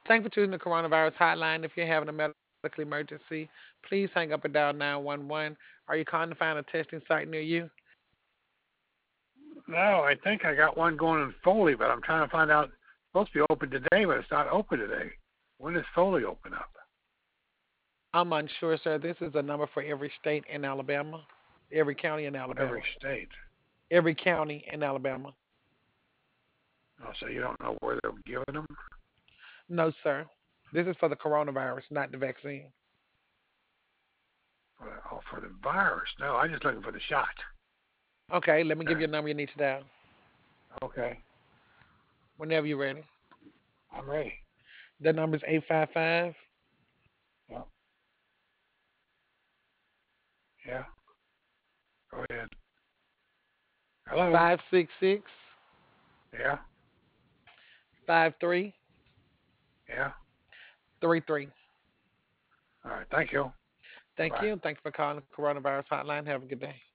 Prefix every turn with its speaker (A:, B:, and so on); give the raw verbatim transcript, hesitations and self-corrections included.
A: Thank you for choosing the coronavirus hotline. If you're having a medical emergency, please hang up and dial nine one one. Are you calling to find a testing site near you?
B: No, I think I got one going in Foley, but I'm trying to find out. It's supposed to be open today, but it's not open today. When does Foley open up?
A: I'm unsure, sir. This is a number for every state in Alabama, every county in
B: Every
A: Alabama,
B: state.
A: every county in Alabama.
B: Oh, so you don't know where they're giving them?
A: No, sir. This is for the coronavirus, not the vaccine.
B: For, oh, for the virus. No, I'm just looking for the shot.
A: Okay, let me give you a number you need to dial
B: Okay,
A: whenever you're ready.
B: I'm ready.
A: The number is eight five five,
B: Yeah, yeah. Go ahead. Hello.
A: five six six,
B: Yeah,
A: five three
B: yeah.
A: three three.
B: All right. Thank you.
A: Thank
B: Bye.
A: you. Thank you for calling the coronavirus hotline. Have a good day.